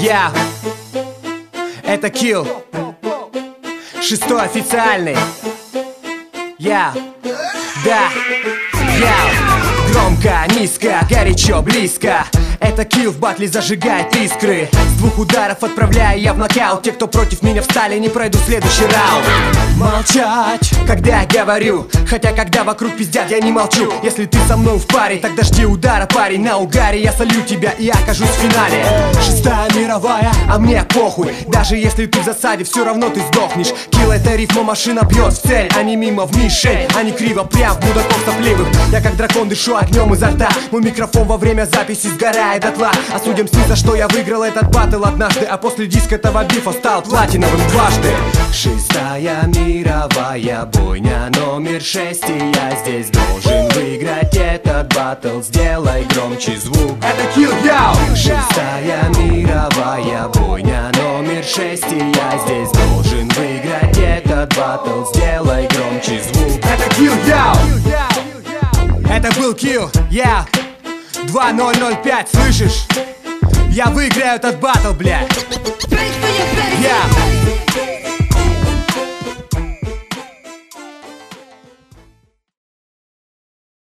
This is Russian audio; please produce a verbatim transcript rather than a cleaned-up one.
Я, это Kill, шестой официальный. Я, да, я. Громко, низко, горячо, близко. Это Kill в батле зажигает искры. С двух ударов отправляю я в нокаут. Те, кто против меня встали, не пройдут следующий раунд. Молчать, когда я говорю. Хотя когда вокруг пиздят, я не молчу. Если ты со мной в паре, тогда жди удара, парень. На угаре я солью тебя и окажусь в финале. Шестая мировая, а мне похуй. Даже если ты в засаде, все равно ты сдохнешь. Kill — это рифма, машина бьет в цель, а не мимо в мишень, а не криво, прям в мудаков сопливых. Я как дракон дышу огнем изо рта. Мой микрофон во время записи сгорает дотла. А судим снизу, за что я выиграл этот баттл однажды. А после диска этого бифа стал платиновым дважды. Шестая мировая бойня номер шесть, и я здесь должен выиграть этот баттл. Сделай громче звук. Это Kill, yo! Шестая мировая бойня номер шесть, и я здесь должен выиграть этот баттл. Сделай громче звук. Это Kill, yo! Это был Kill, я yeah. два ноль ноль пять, слышишь? Я выиграю этот баттл, блядь. Я